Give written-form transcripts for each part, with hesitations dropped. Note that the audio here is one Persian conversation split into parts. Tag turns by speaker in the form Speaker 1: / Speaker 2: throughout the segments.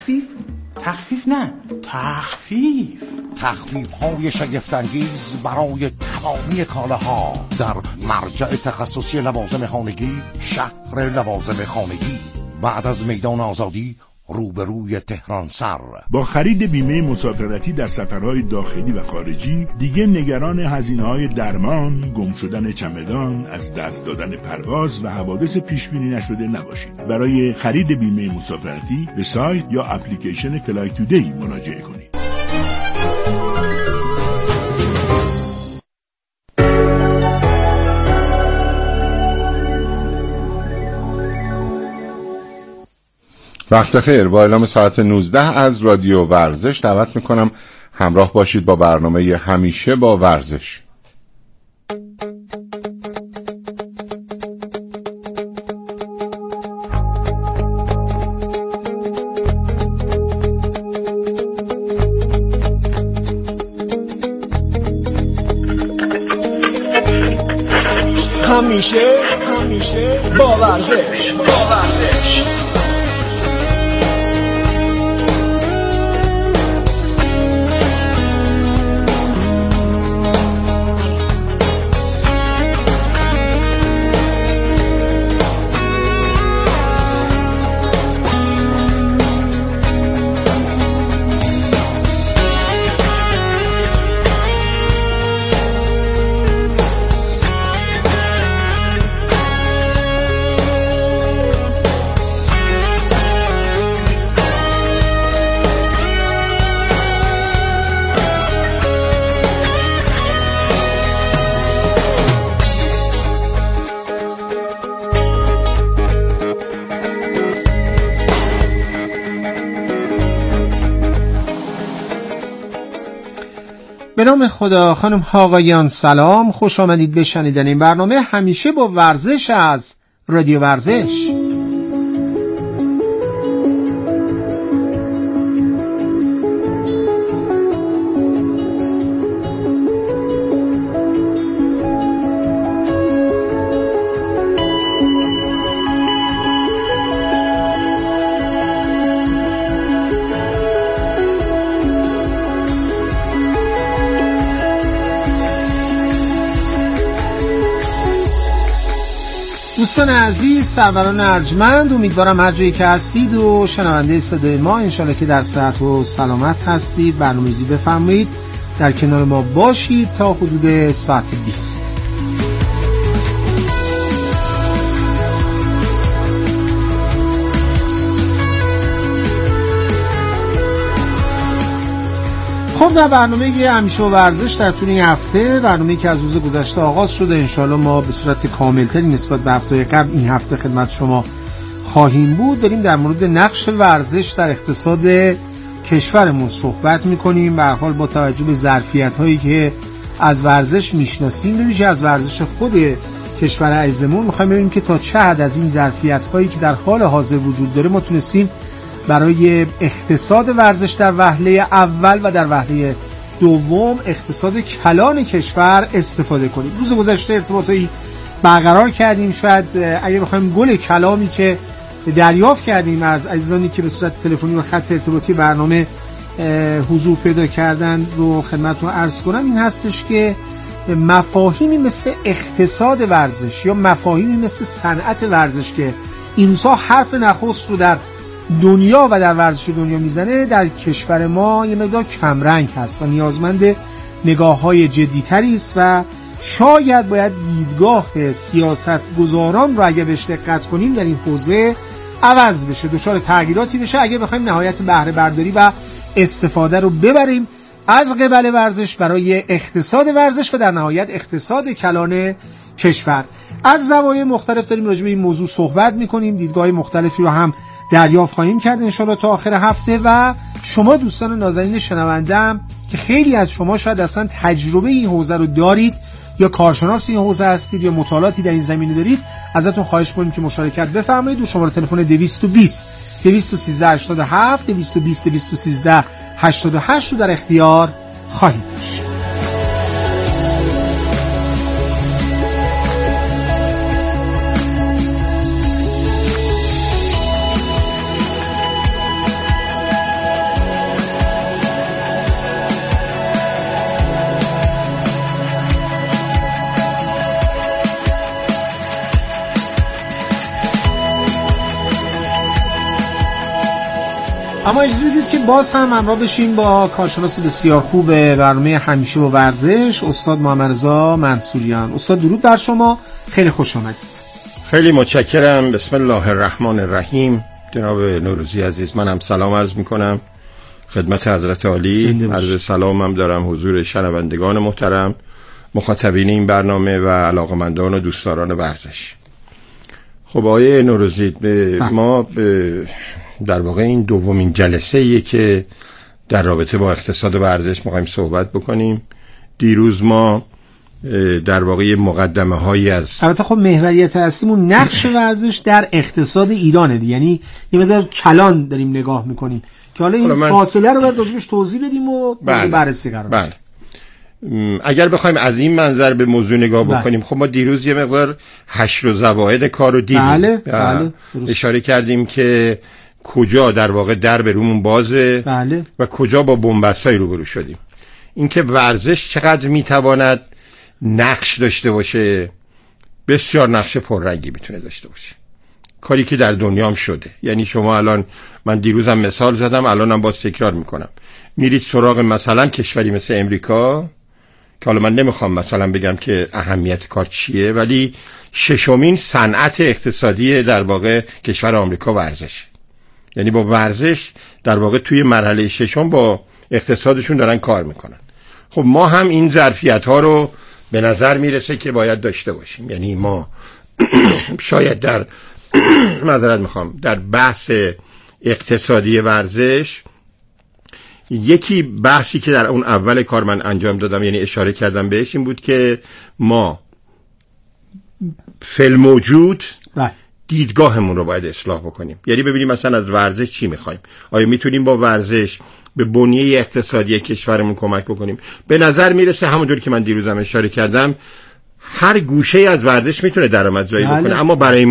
Speaker 1: تخفیف‌های شگفت‌انگیز برای تمامی کالاها در مرجع تخصصی لوازم خانگی، شهر لوازم خانگی، بعد از میدان آزادی، روبروی تهران سر.
Speaker 2: با خرید بیمه مسافرتی در سفرهای داخلی و خارجی دیگه نگران هزینه‌های درمان، گم شدن چمدان، از دست دادن پرواز و حوادث پیش‌بینی نشده نباشید. برای خرید بیمه مسافرتی به سایت یا اپلیکیشن فلای تودی مراجعه کنید.
Speaker 3: وقت خیر. با اعلام ساعت 19 از رادیو ورزش دعوت میکنم همراه باشید با برنامه همیشه با ورزش.
Speaker 4: همیشه با ورزش.
Speaker 5: به نام خدا. خانم ها آقایان سلام، خوش آمدید به شنیدن این برنامه همیشه با ورزش از رادیو ورزش. دوستان عزیز، سروران ارجمند، امیدوارم هر جایی که هستید و شنونده صدای ما انشالله که در صحت و سلامت هستید. برنامه‌ریزی بفرمایید، در کنار ما باشید تا حدود ساعت 20. خب در برنامه همیشه ورزش در طول این هفته، برنامه‌ای که از روز گذشته آغاز شده، انشالله ما به صورت کاملتری نسبت به هفته قبل این هفته خدمت شما خواهیم بود. داریم در مورد نقش ورزش در اقتصاد کشورمون صحبت می‌کنیم. به هر حال با توجه به ظرفیت‌هایی که از ورزش میشناسیم، ببینید از ورزش خود کشور عزیزمون می‌خوایم ببینیم که تا چه حد از این ظرفیت‌هایی که در حال حاضر وجود داره ما تونستیم برای اقتصاد ورزش در وهله اول و در وهله دوم، اقتصاد کلان کشور استفاده کنیم. روز گذشته ارتباطی برقرار کردیم. شاید اگه بخوایم گل کلامی که دریافت کردیم از عزیزانی که به صورت تلفنی و خط ارتباطی برنامه حضور پیدا کردن رو خدمتتون عرض کنم، این هستش که مفاهیمی مثل اقتصاد ورزش یا مفاهیمی مثل صنعت ورزش که این روزها حرف نخست رو در دنیا و در ورزش دنیا میزنه، در کشور ما یه مقدار کمرنگ هست و نیازمند نگاه‌های جدی‌تری است و شاید باید دیدگاه سیاستگزاران رو اگه بهش دقت کنیم در این حوزه عوض بشه، دچار تغییراتی بشه اگه بخوایم نهایت بهره برداری و استفاده رو ببریم از قبل ورزش برای اقتصاد ورزش و در نهایت اقتصاد کلان کشور. از زوایای مختلف داریم راجع به این موضوع صحبت می‌کنیم، دیدگاه مختلفی رو هم دریافت خواهیم کرد انشالله تا آخر هفته. و شما دوستان نازنین شنونده‌ام که خیلی از شما شاید اصلا تجربه این حوزه رو دارید یا کارشناس این حوزه هستید یا مطالعاتی در این زمینه دارید، ازتون خواهش کنیم که مشارکت بفرمایید. و شماره تلفن 220 213 87 220 213 88 رو در اختیار خواهید داشت. اما اجازه بدید که باز هم همراه بشیم با کارشناس بسیار خوب برنامه همیشه با ورزش، استاد محمدرضا منصوریان. استاد درود بر شما، خیلی خوش آمدید.
Speaker 6: خیلی متشکرم. بسم الله الرحمن الرحیم. جناب نوروزی عزیز، منم سلام عرض میکنم خدمت حضرت عالی. عرض سلامم دارم حضور شنوندگان محترم، مخاطبین این برنامه و علاقمندان و دوستداران ورزش. خب آقای نوروزی، ما در واقع این دومین جلسه ایه که در رابطه با اقتصاد ورزش می‌خوایم صحبت بکنیم. دیروز ما در واقع مقدمه هایی از
Speaker 5: البته خب محوریت اصلیمون نقش ورزش در اقتصاد ایرانه دی. یعنی یه مقدار کلان داریم نگاه میکنیم که حالا این فاصله رو باید راجعش توضیح بدیم و بررسی قرار بدیم.
Speaker 6: اگر بخوایم از این منظر به موضوع نگاه بکنیم، خب ما دیروز یه مقدار حشر و زواید کار رو دیدیم.
Speaker 5: بله.
Speaker 6: اشاره کردیم که کجا در واقع در به رومون بازه و کجا با بن‌بست‌های روبرو شدیم. اینکه ورزش چقدر میتواند نقش داشته باشه، بسیار نقش پررنگی میتونه داشته باشه. کاری که در دنیا هم شده. یعنی شما الان، من دیروزم مثال زدم، الانم باز تکرار میکنم، میرید سراغ مثلا کشوری مثل امریکا که حالا من نمیخوام مثلا بگم که اهمیت کار چیه، ولی ششمین صنعت اقتصادی در واقع کشور آمریکا ورزش. یعنی با ورزش در واقع توی مرحله ششم با اقتصادشون دارن کار میکنن. خب ما هم این ظرفیت ها رو به نظر میرسه که باید داشته باشیم. یعنی ما شاید در در بحث اقتصادی ورزش، یکی بحثی که در اون اول کار من انجام دادم، یعنی اشاره کردم بهش، این بود که ما فی الموجود دیدگاهمون رو باید اصلاح بکنیم. یعنی ببینیم مثلا از ورزش چی میخوایم، آیا میتونیم با ورزش به بنیه اقتصادی کشورمون کمک بکنیم. به نظر میرسه همونطور که من دیروزم اشاره کردم، هر گوشه از ورزش میتونه درآمدزایی بکنه، اما برای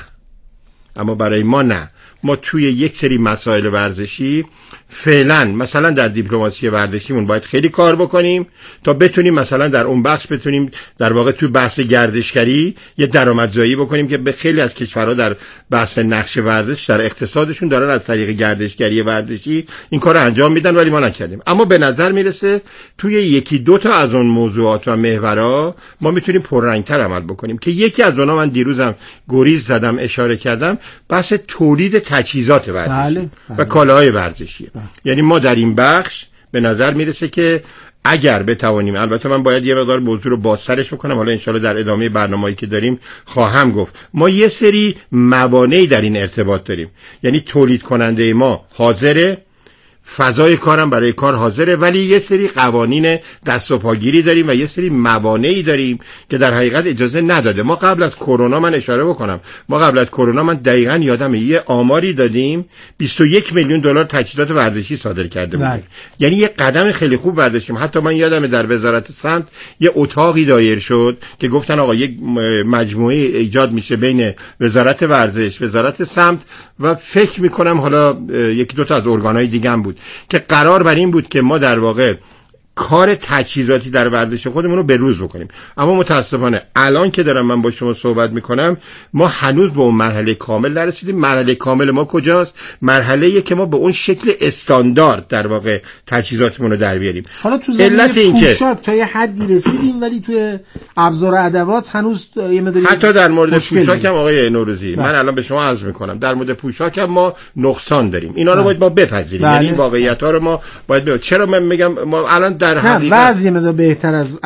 Speaker 6: ما نه. ما توی یک سری مسائل ورزشی فعلا مثلا در دیپلماسی ورزشیمون باید خیلی کار بکنیم تا بتونیم مثلا در اون بخش بتونیم در واقع توی بحث گردشگری یه درآمدزایی بکنیم که به خیلی از کشورها در بحث نقش ورزش در اقتصادشون دارن از طریق گردشگری ورزشی این کار رو انجام میدن، ولی ما نکردیم. اما به نظر میرسه توی یکی دو تا از اون موضوعات و محورها ما میتونیم پررنگتر عمل بکنیم، که یکی از اونها من دیروزم گریز زدم اشاره کردم، بحث تولید تجهیزات ورزشی و کالاهای ورزشی. یعنی ما در این بخش به نظر میرسه که اگر بتوانیم، البته من باید یه مقدار موضوع رو بازترش بکنم، حالا انشالله در ادامه برنامه‌ای که داریم خواهم گفت، ما یه سری موانعی در این ارتباط داریم. یعنی تولید کننده ما حاضره، فضای کارم برای کار حاضره، ولی یه سری قوانین دست و پاگیری داریم و یه سری موانعی داریم که در حقیقت اجازه نداده. ما قبل از کرونا، من اشاره بکنم، ما قبل از کرونا من دقیقاً یادمه یه آماری دادیم 21 میلیون دلار تجهیزات ورزشی صادر کرده بودیم. یعنی یه قدم خیلی خوب برداشتیم. حتی من یادمه در وزارت سمت یه اتاقی دایر شد که گفتن آقا یک مجموعه ایجاد میشه بین وزارت ورزش، وزارت سمت و فکر میکنم حالا یکی دو تا از ارگان‌های دیگه هم بود که قرار بر این بود که ما در واقع کار تجهیزاتی در ورزش خودمون رو به روز بکنیم. اما متاسفانه الان که دارم من با شما صحبت میکنم، ما هنوز به اون مرحله کامل نرسیدیم. مرحله کامل ما کجاست؟ مرحله‌ایه که ما به اون شکل استاندارد در واقع تجهیزاتمون رو در بیاریم.
Speaker 5: حالا تو زمینه پوشاک تا یه حدی رسیدیم، ولی توی ابزار و ادوات هنوز یه مقداری،
Speaker 6: حتی در مورد پوشاک هم آقای نوروزی من الان به شما عرض میکنم، در مورد پوشاک هم ما نقصان داریم. اینا رو باید ما بپذیریم. یعنی این واقعیت‌ها رو ما باید چرا من میگم ما الان در حقیقت
Speaker 5: وضعی مدار بهتر از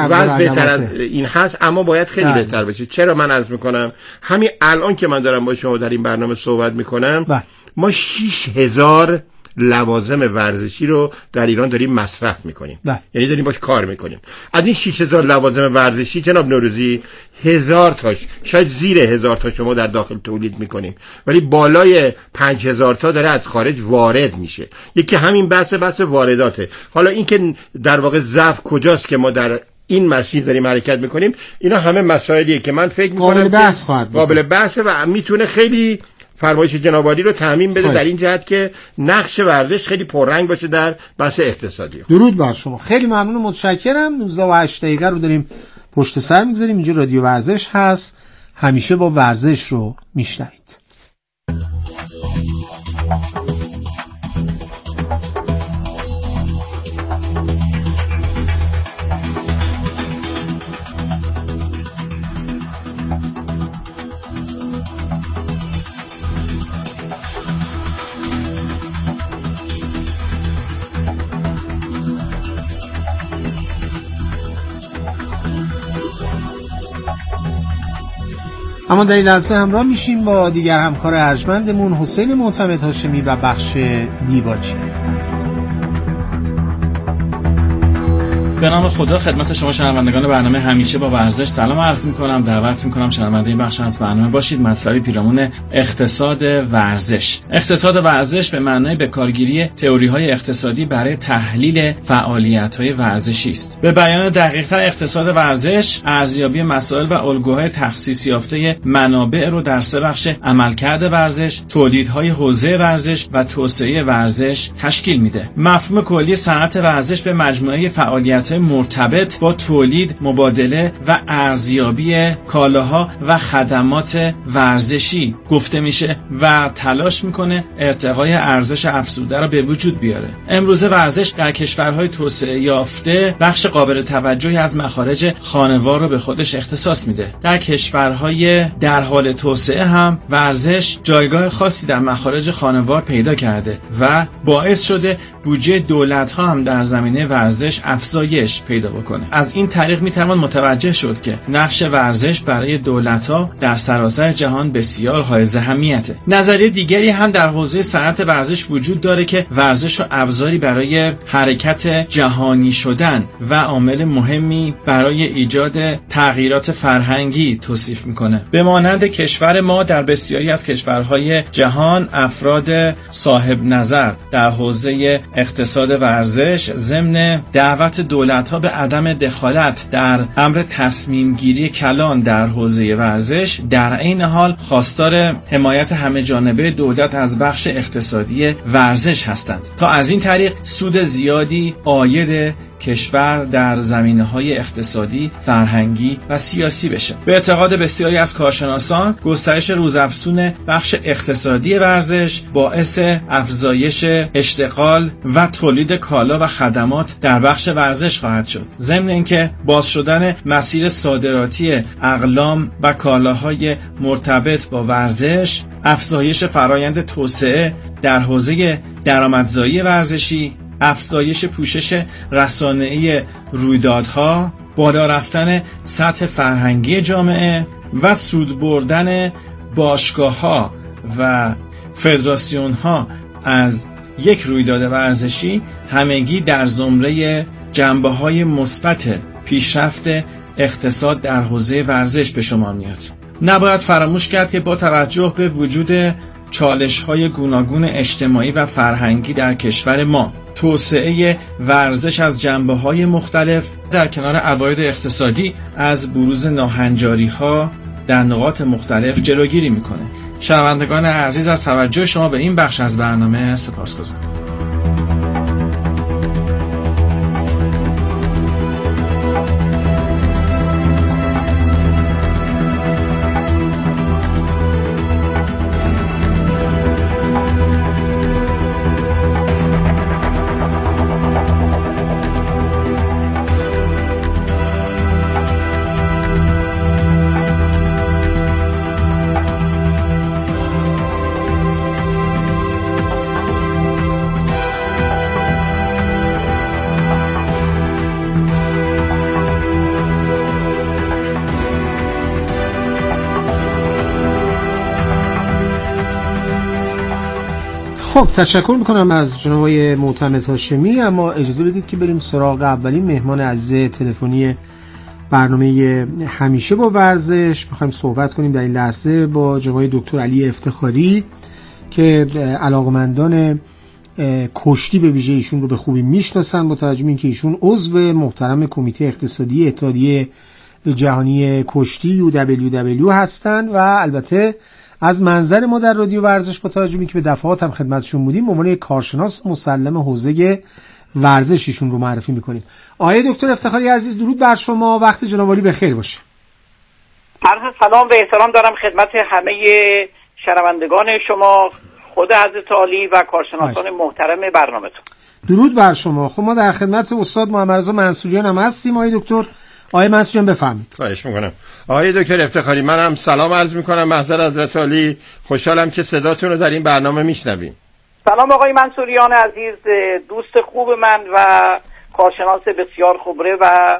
Speaker 6: این هست، اما باید خیلی بهتر بشه. چرا من عرض میکنم همین الان که من دارم با شما در این برنامه صحبت میکنم، ما 6000 لوازم ورزشی رو در ایران داریم مصرف میکنیم. یعنی داریم باش کار میکنیم. از این 6000 لوازم ورزشی جناب نوروزی 1000 تاش، شاید زیر 1000 تا شما در داخل تولید میکنیم، ولی بالای 5000 تا داره از خارج وارد میشه. یکی همین بحث وارداته. حالا این که در واقع ضعف کجاست که ما در این مسیر داریم حرکت میکنیم، اینا همه مسائلیه که من فکر میکنم قابل بحث و میتونه خیلی فرمایش جناب عالی رو تضمین بده در این جهت که نقش ورزش خیلی پررنگ باشه در بحث اقتصادی.
Speaker 5: درود بر شما، خیلی ممنون و متشکرم. 19 و 8 دقیقه رو داریم پشت سر میگذاریم. اینجا رادیو ورزش هست، همیشه با ورزش رو میشنوید. اما در این لحظه همراه میشیم با دیگر همکار ارجمندمون حسین معتمد هاشمی و بخش دیباچی.
Speaker 7: به نام خدا خدمت شما شنوندگان برنامه همیشه با ورزش سلام عرض می‌کنم. دعوت می‌کنم شنونده این بخش از برنامه باشید. مطلبی پیرامون اقتصاد ورزش. اقتصاد ورزش به معنای بکارگیری تئوری‌های اقتصادی برای تحلیل فعالیت‌های ورزشی است. به بیان دقیق‌تر اقتصاد ورزش ارزیابی مسائل و الگوهای تخصیص یافته منابع رو در سه بخش عملکرد ورزش، تولیدهای حوزه ورزش و توسعه ورزش تشکیل میده. مفهوم کلی صنعت ورزش به مجموعه فعالیت‌های مرتبط با تولید، مبادله و ارزیابی کالاها و خدمات ورزشی گفته میشه و تلاش میکنه ارتقای ارزش افزوده رو به وجود بیاره. امروزه ورزش در کشورهای توسعه یافته بخش قابل توجهی از مخارج خانوار رو به خودش اختصاص میده. در کشورهای در حال توسعه هم ورزش جایگاه خاصی در مخارج خانوار پیدا کرده و باعث شده بودجه دولت‌ها هم در زمینه ورزش افزایش پیدا بکنه. از این طریق میتوان متوجه شد که نقش ورزش برای دولت‌ها در سراسر جهان بسیار حائز اهمیته. نظریه دیگری هم در حوزه صنعت ورزش وجود داره که ورزش رو ابزاری برای حرکت جهانی شدن و عامل مهمی برای ایجاد تغییرات فرهنگی توصیف میکنه. به مانند کشور ما در بسیاری از کشورهای جهان افراد صاحب نظر در حوزه اقتصاد ورزش ضمن دعوت دولت‌ها به عدم دخالت در امر تصمیم گیری کلان در حوزه ورزش در عین حال خواستار حمایت همه جانبه دولت از بخش اقتصادی ورزش هستند تا از این طریق سود زیادی عاید کشور در زمینه‌های اقتصادی، فرهنگی و سیاسی بشه. به اعتقاد بسیاری از کارشناسان گسترش روزافزون بخش اقتصادی ورزش باعث افزایش اشتغال و تولید کالا و خدمات در بخش ورزش خواهد شد. ضمن اینکه باز شدن مسیر صادراتی اقلام و کالاهای مرتبط با ورزش، افزایش فرایند توسعه در حوزه درآمدزایی ورزشی، افزایش پوشش رسانه‌ای رویدادها، بالا رفتن سطح فرهنگی جامعه و سود بردن باشگاه‌ها و فدراسیون‌ها از یک رویداد ورزشی همگی در زمره جنبه‌های مثبت پیشرفت اقتصاد در حوزه ورزش به شما میاد. نباید فراموش کرد که با توجه به وجود چالش‌های گوناگون اجتماعی و فرهنگی در کشور ما، توسعه ورزش از جنبه‌های مختلف در کنار عواید اقتصادی از بروز ناهنجاری‌ها در نقاط مختلف جلوگیری می‌کنه. شنوندگان عزیز از توجه شما به این بخش از برنامه سپاسگزارم.
Speaker 5: خب تشکر میکنم از جناب آقای معتمد هاشمی. اما اجازه بدید که بریم سراغ اولین مهمان عزیز تلفنی برنامه همیشه با ورزش. میخوایم صحبت کنیم در این لحظه با جناب دکتر علی افتخاری که علاقمندان کشتی به ویژه ایشون رو به خوبی میشناسن، با توجه به اینکه ایشون عضو محترم کمیته اقتصادی اتحادیه جهانی کشتی UWW هستن و البته از منظر ما در رادیو ورزش با توجه به اینکه به دفعات هم خدمتشون بودیم به عنوان یک کارشناس مسلم حوزه ورزش ایشون رو معرفی میکنیم. آقای دکتر افتخاری عزیز درود بر شما، وقت جناب عالی بخیر باشه.
Speaker 8: عرض سلام و احترام دارم خدمت همه شنوندگان شما، خود حضرت عالی و کارشناسان محترم برنامه‌تون.
Speaker 5: درود بر شما. خب ما در خدمت استاد محمد رضا منصوریان هم هستیم. آقای دکتر، آقای منصوریان بفرمایید.
Speaker 6: خواهش میکنم. آقای دکتر افتخاری، منم سلام عرض میکنم محضر حضرت عالی. خوشحالم که صداتون رو در این برنامه میشنویم.
Speaker 8: سلام آقای منصوریان عزیز، دوست خوب من و کارشناس بسیار خبره و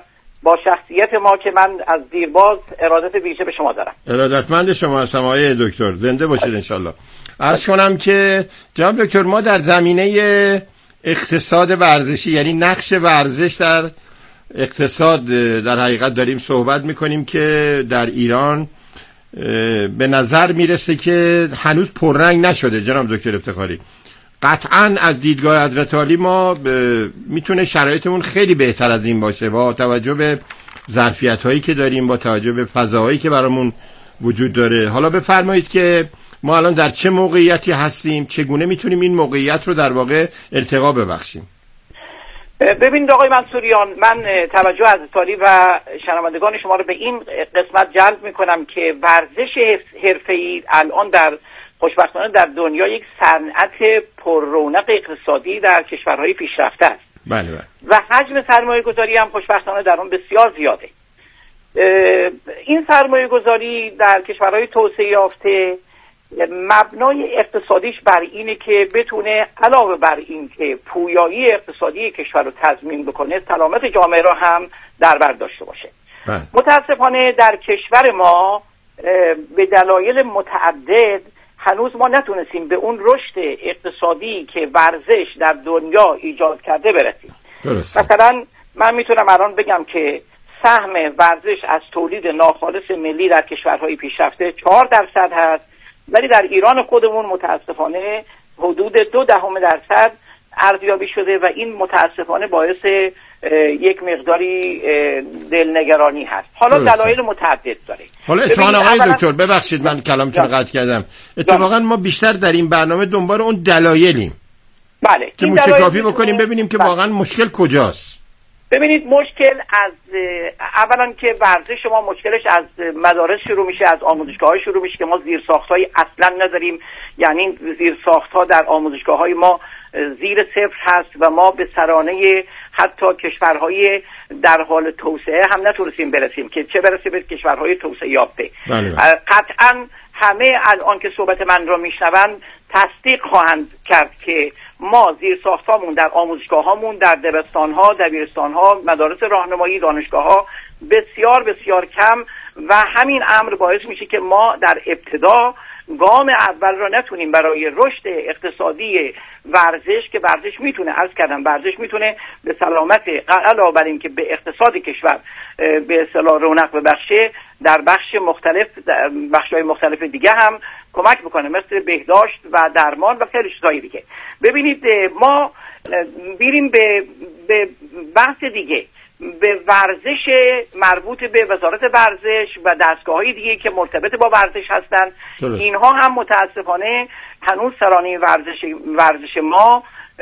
Speaker 8: با شخصیت ما که من از دیرباز ارادت ویژه به شما دارم.
Speaker 6: ارادتمند شما هستم آقای دکتر، زنده باشید انشالله. عرض کنم که جناب دکتر ما در زمینه اقتصاد ورزشی، یعنی نقش ورزش در اقتصاد، در حقیقت داریم صحبت میکنیم که در ایران به نظر میرسه که هنوز پررنگ نشده. جناب دکتر افتخاری، قطعاً از دیدگاه حضرت عالی ما میتونه شرایطمون خیلی بهتر از این باشه، با توجه به ظرفیت‌هایی که داریم، با توجه به فضاهایی که برامون وجود داره. حالا بفرمایید که ما الان در چه موقعیتی هستیم، چگونه میتونیم این موقعیت رو در واقع ارتقا ببخشیم؟
Speaker 8: ببینید آقای منصوریان، من توجه حضرت عالی و شنوندگان شما رو به این قسمت جلب میکنم که ورزش حرفه‌ای الان در خوشبختانه در دنیا یک صنعت پر رونق اقتصادی در کشورهای پیشرفته است.
Speaker 6: بله.
Speaker 8: و حجم سرمایه گذاری هم خوشبختانه در اون بسیار زیاده. این سرمایه گذاری در کشورهای توسعه یافته مبنای اقتصادیش بر اینه که بتونه علاوه بر این که پویایی اقتصادی کشور رو تضمین بکنه، سلامت جامعه را هم در بر داشته باشه. متاسفانه در کشور ما به دلایل متعدد هنوز ما نتونستیم به اون رشد اقتصادی که ورزش در دنیا ایجاد کرده برسیم. مثلا من میتونم الان بگم که سهم ورزش از تولید ناخالص ملی در کشورهای پیشرفته 4% هست، ولی در ایران خودمون متاسفانه حدود 0.2% ارزیابی شده و این متاسفانه باعث یک مقداری دلنگرانی هست. حالا دلایل متعدد داره.
Speaker 6: حالا اتفاقا آقای دکتر ببخشید من کلامتون رو قطع کردم، اتفاقا ما بیشتر در این برنامه دنبال اون دلایلیم.
Speaker 8: بله،
Speaker 6: که موشکافی بکنیم ببینیم که واقعا مشکل کجاست.
Speaker 8: ببینید مشکل از اولا که ورزش ما مشکلش از مدارس شروع میشه، از آموزشگاه‌ها شروع میشه که ما زیرساخت‌های اصلا نداریم. یعنی زیرساخت‌ها در آموزشگاه‌های ما زیر صفر هست و ما به سرانه حتی کشورهای در حال توسعه هم نتونستیم برسیم که چه برسه به کشورهای توسعه یافته. قطعاً همه الان که صحبت من را میشنوند تصدیق خواهند کرد که ما زیرساختامون در آموزشگاهامون، در دبستانها، دبیرستانها، مدارس راهنمایی، دانشگاهها بسیار بسیار کم و همین امر باعث میشه که ما در ابتدا گام اول را نتونیم برای رشد اقتصادی ورزش، که ورزش میتونه ورزش میتونه به سلامت علاوه بر این که به اقتصاد کشور به اصطلاح رونق ببخشه، در بخش‌های مختلف دیگه هم کمک بکنه، مثل بهداشت و درمان و خیلی چیزای دیگه. ببینید ما بریم به بحث دیگه، به ورزش مربوط به وزارت ورزش و دستگاه‌های دیگه که مرتبط با ورزش هستند. اینها هم متاسفانه هنوز سرانه ورزش ما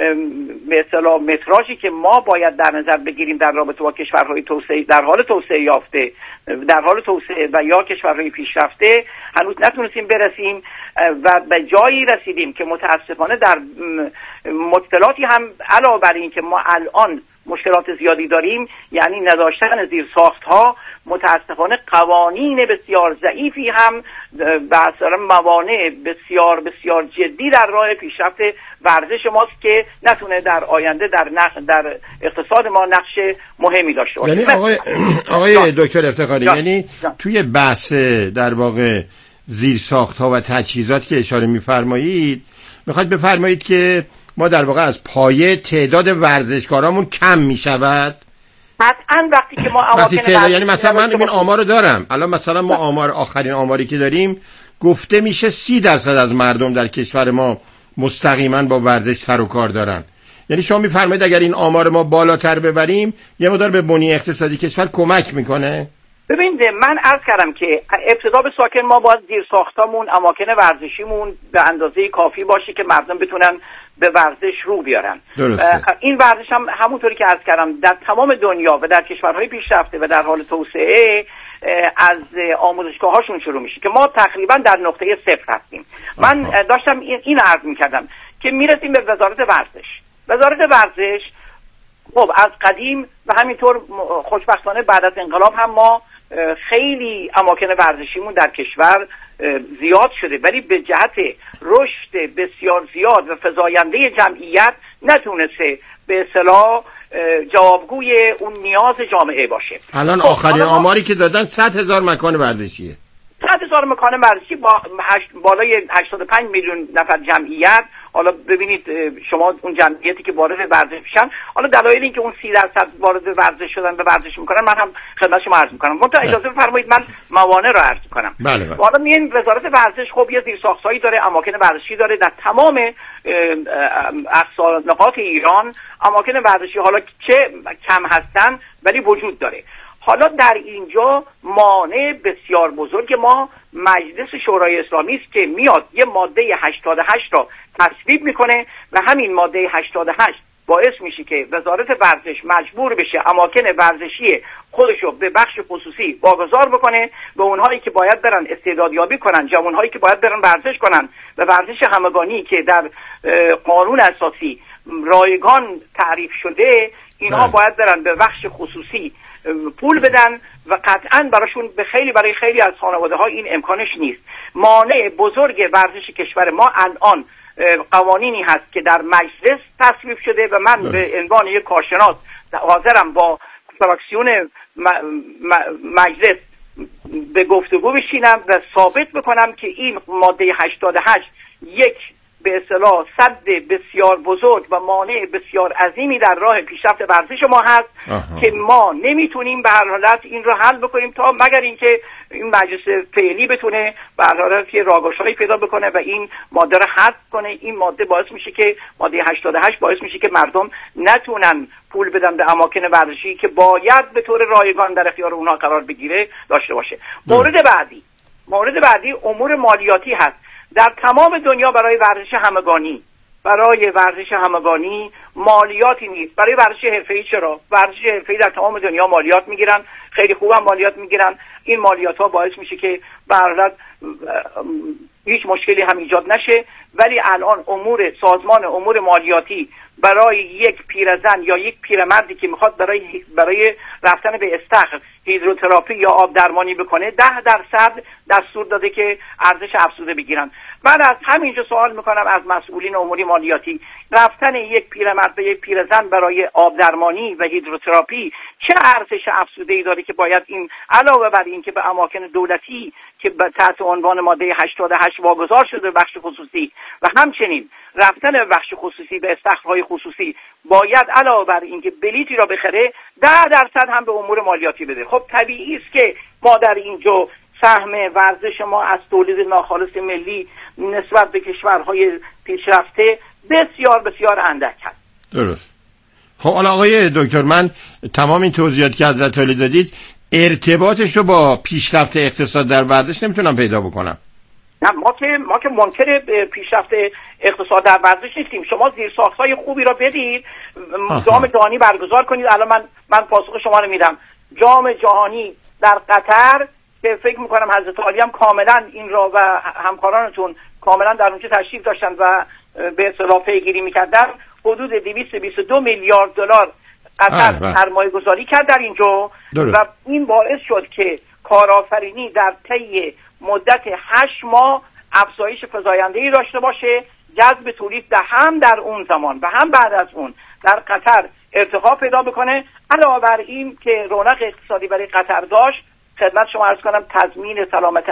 Speaker 8: به اصطلاح متراژی که ما باید در نظر بگیریم در رابطه با کشورهای توسعه در حال توسعه یافته، در حال توسعه و یا کشورهای پیشرفته هنوز نتونستیم برسیم و به جایی رسیدیم که متاسفانه در مشکلاتی هم علاوه بر این که ما الان مشکلات زیادی داریم، یعنی نداشتن زیرساخت‌ها، متاسفانه قوانین بسیار ضعیفی هم مثلا موانع بسیار بسیار جدی در راه پیشرفت ورزش ماست که نتونه در آینده در اقتصاد ما نقش مهمی داشته باشه.
Speaker 6: یعنی آقای دکتر افتخاری، یعنی توی بحث در واقع زیرساخت‌ها و تجهیزات که اشاره می‌فرمایید، می‌خواید بفرمایید که ما در واقع از پایه تعداد ورزشکارامون کم میشود؟
Speaker 8: قطعاً وقتی که ما
Speaker 6: یعنی مثلا من این آمار رو دارم الان، مثلا ما آخرین آماری که داریم گفته میشه 30% از مردم در کشور ما مستقیما با ورزش سر و کار دارن. یعنی شما میفرمایید اگر این آمار ما بالاتر ببریم یه مقدار به بنیه اقتصادی کشور کمک میکنه؟
Speaker 8: ببینید من عرض کردم که ابتدا به ساکن ما باید زیرساختامون، اماکن ورزشیمون به اندازه کافی باشه که مردم بتونن به ورزش رو بیارن. این ورزش هم همونطوری که عرض کردم در تمام دنیا و در کشورهای پیشرفته و در حال توسعه از آموزشگاهاشون شروع میشه که ما تقریبا در نقطه صفر هستیم. من داشتم این عرض میکردم که میرسیم به وزارت ورزش. خب از قدیم و همینطور خوشبختانه بعد از انقلاب هم ما خیلی اماکن ورزشیمون در کشور زیاد شده، ولی به جهت رشد بسیار زیاد و فزاینده جمعیت نتونسته به اصطلاح جوابگوی اون نیاز جامعه باشه.
Speaker 6: الان آخرین آماری که دادن 100,000 مکان ورزشیه.
Speaker 8: 100,000 مکان ورزشی با بالای 85 میلیون نفر جمعیت. حالا ببینید شما اون جمعیتی که وارد ورزش میشن، حالا دلایل این که اون 30% وارد ورزش شدن و ورزش میکنن من هم خدمت شما عرض میکنم. منتها اجازه بفرمایید من موانع رو عرض کنم.
Speaker 6: بله.
Speaker 8: حالا میگن وزارت ورزش خب یه زیرساختایی داره، اماکن ورزشی داره در تمام نقاط ایران. اماکن ورزشی حالا چه کم هستن ولی وجود داره. حالا در اینجا مانع بسیار بزرگ ما مجلس شورای اسلامی است که میاد یه ماده 88 را تصویب میکنه و همین ماده 88 باعث میشه که وزارت ورزش مجبور بشه اماکن ورزشی خودشو به بخش خصوصی واگذار بکنه و اونهایی که باید برن استعدادیابی کنن، جوانهایی که باید برن ورزش کنن و ورزش همگانی که در قانون اساسی رایگان تعریف شده، اینها باید برن به بخش خصوصی پول بدن و قطعا برای خیلی از خانواده ها این امکانش نیست. مانع بزرگ ورزش کشور ما الان قوانینی هست که در مجلس تصویب شده و من به عنوان یک کارشناس حاضرم با فراکسیون مجلس به گفتگو بشینم و ثابت بکنم که این ماده 88 یک به اصطلاح صد بسیار بزرگ و مانع بسیار عظیمی در راه پیشرفت ورزش ما هست که ما نمیتونیم به هر حالت این رو حل بکنیم تا مگر اینکه این مجلس فعلی بتونه به هر حالت یه راهگشایی پیدا بکنه و این ماده رو حذف کنه. این ماده باعث میشه که ماده 88 باعث میشه که مردم نتونن پول بدن به اماکن ورزشی که باید به طور رایگان در اختیار اونها قرار بگیره داشته باشه. مورد بعدی امور مالیاتی هست. در تمام دنیا برای ورزش همگانی مالیاتی نیست. برای ورزش حرفه‌ای چرا؟ ورزش حرفه‌ای در تمام دنیا مالیات میگیرن، خیلی خوبم مالیات میگیرن. این مالیات ها باعث میشه که به هر حالت هیچ مشکلی هم ایجاد نشه. ولی الان سازمان امور مالیاتی برای یک پیرزن یا یک پیرمردی که میخواد برای رفتن به استخر هیدروتراپی یا آب درمانی بکنه 10% دستور داده که ارزش افزوده بگیرن. من از همینجا سوال میکنم از مسئولین امور مالیاتی، رفتن یک پیرمرد به یک پیرزن برای آب درمانی و هیدروتراپی چه ارزش افزوده‌ای داره که باید این علاوه بر این که به اماکن دولتی که تحت عنوان ماده 88 واگذار شده بخش خصوصی و همچنین رفتن بخش خصوصی به استخرهای خصوصی باید علاوه بر اینکه بلیتی را بخره 10% هم به امور مالیاتی بده. خب طبیعی است که ما در اینجا سهم ورزش ما از تولید ناخالص ملی نسبت به کشورهای پیشرفته بسیار بسیار اندک هست.
Speaker 6: درست. خب آقای دکتر، من تمام این توضیحاتی که حضرت علی دادید ارتباطش رو با پیشرفت اقتصاد در ورزش نمیتونم پیدا بکنم.
Speaker 8: نه ما که منکر پیشرفت اقتصاد در ورزش نیستیم. شما زیرساخت‌های خوبی را بدید، جام جهانی برگزار کنید. الان من پاسخ شما رو میدم. جام جهانی در قطر که فکر میکنم حضرت علی هم کاملا این را و همکارانتون کاملا در اونجا تشریف داشتن و به اصطلاح پیگیری میکردن، حدود 222 میلیارد دلار قطر سرمایه گذاری کرد در اینجا و این باعث شد که کارآفرینی در طی مدت 8 ماه افزایش فزاینده‌ای داشته باشه. جذب توریست هم در اون زمان و هم بعد از اون در قطر ارتقا پیدا بکنه. علاوه بر این که رونق اقتصادی برای قطر داشت، خدمت شما عرض کنم تضمین سلامت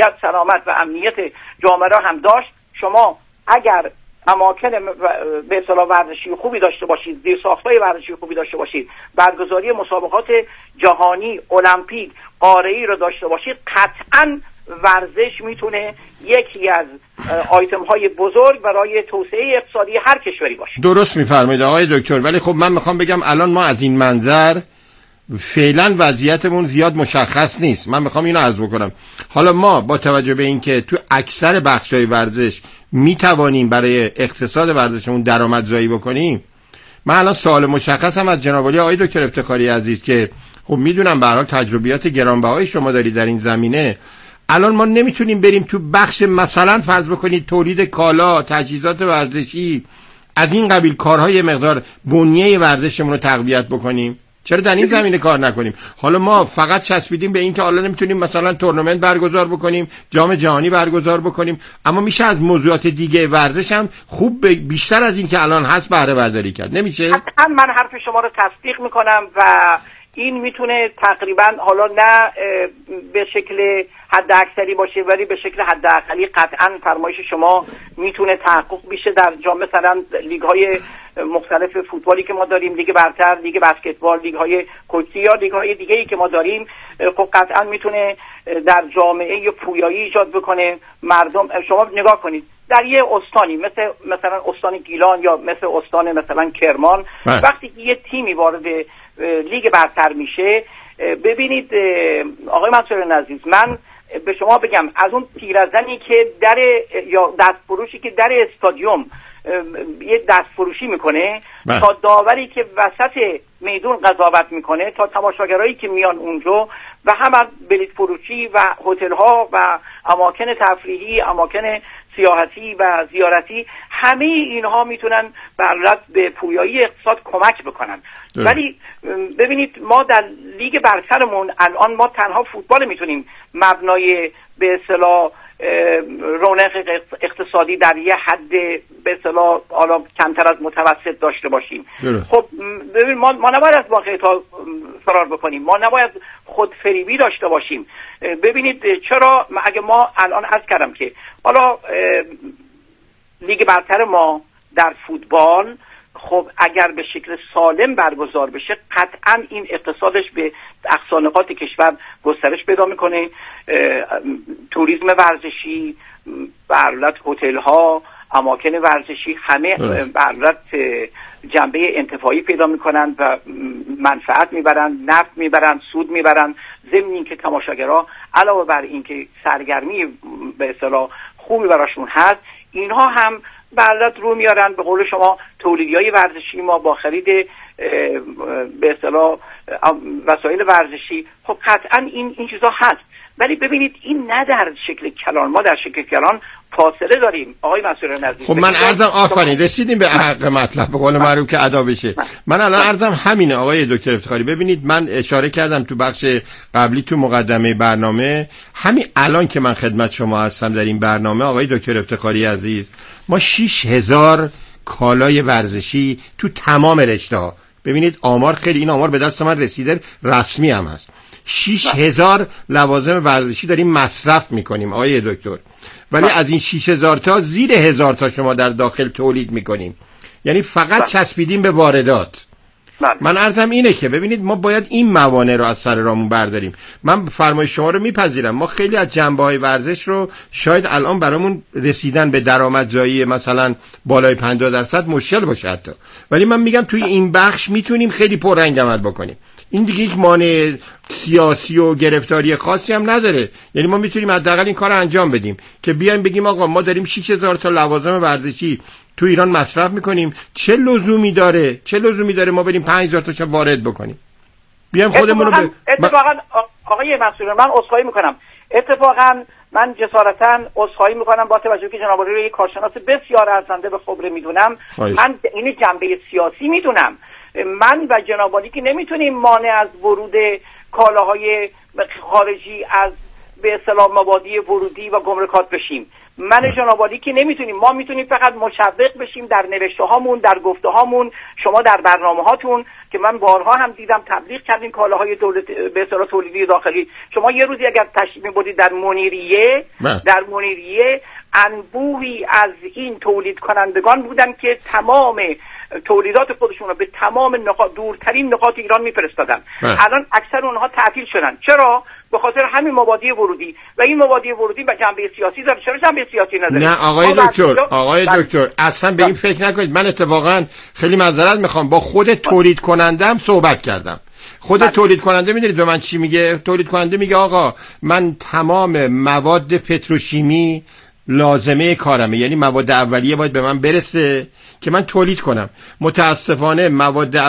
Speaker 8: و امنیت جامعه را هم داشت. شما اگر اماکن به اصطلاح ورزشی خوبی داشته باشید، زیرساخت‌های ورزشی خوبی داشته باشید، برگزاری مسابقات جهانی، المپیک، قاره‌ای رو داشته باشید، قطعاً ورزش میتونه یکی از آیتم‌های بزرگ برای توسعه اقتصادی هر کشوری باشه.
Speaker 6: درست می‌فرمایید آقای دکتر، ولی خب من میخوام بگم الان ما از این منظر فعلا وضعیتمون زیاد مشخص نیست. من میخوام اینو عرض بکنم. حالا ما با توجه به اینکه تو اکثر بخش‌های ورزش میتوانیم برای اقتصاد ورزشمون درآمدزایی بکنیم، من الان سوال مشخصم از جناب علی آقای دکتر افتخاری عزیز که خب میدونم به هر حال تجربیات گرانبهای شما دارید در این زمینه. الان ما نمیتونیم بریم تو بخش مثلا فرض بکنید تولید کالا، تجهیزات ورزشی، از این قبیل کارهای مقدار بنیه ورزشمون رو تقویت بکنیم؟ چرا در این زمینه کار نکنیم؟ حالا ما فقط چسبیدیم به این که حالا نمیتونیم مثلا تورنمنت برگزار بکنیم، جام جهانی برگزار بکنیم، اما میشه از موضوعات دیگه ورزش هم خوب بیشتر از این که الان هست بهره برداری کرد. نمیشه؟
Speaker 8: حتما من حرف شما رو تصدیق میکنم و این میتونه تقریبا حالا نه به شکل حد اکثری باشه ولی به شکل حد اقلی قطعا فرمایش شما میتونه تحقق بشه در جام. مثلا لیگ های مختلف فوتبالی که ما داریم، لیگ برتر، لیگ بسکتبال، لیگ های کوچی یا لیگ های دیگه ای که ما داریم، خب قطعا میتونه در جامعه پویایی ایجاد بکنه. مردم شما نگاه کنید در یه استانی مثلا استان گیلان یا مثل استان مثلا کرمان، وقتی یه تیمی وارد لیگ برتر میشه، ببینید آقای منصور عزیز، من به شما بگم از اون پیرزنی که یا دستفروشی که در استادیوم یه دستفروشی میکنه تا داوری که وسط میدون قضاوت میکنه تا تماشاگرایی که میان اونجا و هم بلیط فروشی و هتل ها و اماکن تفریحی، اماکن سیاحتی و زیارتی، همه اینها میتونن به پویایی اقتصاد کمک بکنن. ولی ببینید ما در لیگ برترمون الان ما تنها فوتبال میتونیم مبنای به اصطلاح رونق اقتصادی در یه حد به اصطلاح حالا کمتر از متوسط داشته باشیم. خب ببین ما نباید از واقعیت فرار بکنیم، ما نباید خودفریبی داشته باشیم. ببینید چرا اگه ما الان عرض کردم که حالا لیگ برتر ما در فوتبال خب اگر به شکل سالم برگزار بشه قطعا این اقتصادش به اقصانقاط کشور گسترش پیدا میکنه. توریسم ورزشی، برلت هتل ها، اماکن ورزشی همه برلت جنبه انتفاعی پیدا میکنن و منفعت میبرن، نفت میبرن، سود میبرن، ضمن اینکه تماشاگرها علاوه بر اینکه سرگرمی به اصطلاح خوبی براشون هست، اینها هم برلت رو میارن. به قول شما تولیدیای ورزشی ما با خرید به اصطلاح وسایل ورزشی، خب قطعا این چیزا هست. ولی ببینید این نه در شکل کلان، ما در شکل کلان فاصله داریم آقای منصور عزیز.
Speaker 6: خب من عرضم آفرین رسیدیم به حق مطلب، به قول معروف که ادا بشه. من الان عرضم همینه آقای دکتر افتخاری. ببینید من اشاره کردم تو بخش قبلی تو مقدمه برنامه، همین الان که من خدمت شما هستم در این برنامه آقای دکتر افتخاری عزیز، ما 6000 کالای ورزشی تو تمام رشته‌ها، ببینید آمار خیلی، این آمار به دست من رسیده، رسمی هم هست، 6000 لوازم ورزشی داریم مصرف میکنیم آقای دکتر، ولی از این 6000 تا زیر 1000 تا شما در داخل تولید میکنیم، یعنی فقط چسبیدیم به واردات. من عرضم اینه که ببینید ما باید این موانع رو از سر رامون برداریم. من فرمایش شما رو میپذیرم، ما خیلی از جنبه‌های ورزش رو شاید الان برامون رسیدن به درآمدزایی مثلا بالای 50% مشکل باشه حتی، ولی من میگم توی این بخش میتونیم خیلی پررنگ عمل بکنیم. این دیگه هیچ مانع سیاسی و گرفتاری خاصی هم نداره، یعنی ما میتونیم حداقل این کار انجام بدیم که بیایم بگیم آقا ما داریم 6000 تا لوازم ورزشی تو ایران مصرف میکنیم، چه لزومی داره ما بریم 5000 تاشو وارد بکنیم؟ بیایم خودمون رو
Speaker 8: اتفاقا آقای منصور، من عذرخواهی میکنم، اتفاقا من جسارتا عذرخواهی میکنم با توجه که جناب عالی رو یک کارشناس بسیار ارزنده به خبره میدونم، من این جنبه سیاسی میدونم. من و جناب عالی که نمیتونیم مانع از ورود کالاهای خارجی از به اصطلاح مبادی ورودی و گمرکات بشیم. من جناب عالی که نمیتونیم، ما میتونیم فقط مشوق بشیم در نوشته هامون، در گفته هامون، شما در برنامه هاتون که من بارها هم دیدم تبلیغ کردین کالاهای دولت به اصطلاح تولیدی داخلی. شما یه روزی اگر تشریف می‌بردید در منیریه انبوهی از این تولید کنندگان بودن که تمام تولیدات خودشون رو به تمام دورترین نقاط ایران میفرستادن. الان اکثر اونها تعطیل شدن. چرا؟ به خاطر همین مبادی ورودی، و این مبادی ورودی به جنبه سیاسی داره. چرا جنبه سیاسی نداره؟
Speaker 6: نه آقای دکتر اصلا به این فکر نکنید. من اتفاقا خیلی معذرت میخوام، با خود تولید کننده هم صحبت کردم. خود تولید کننده میدونید به من چی میگه؟ تولید کننده میگه آقا من تمام مواد پتروشیمی لازمه کارمه، یعنی مواد اولیه باید به من برسه که من تولید کنم. متاسفانه مواد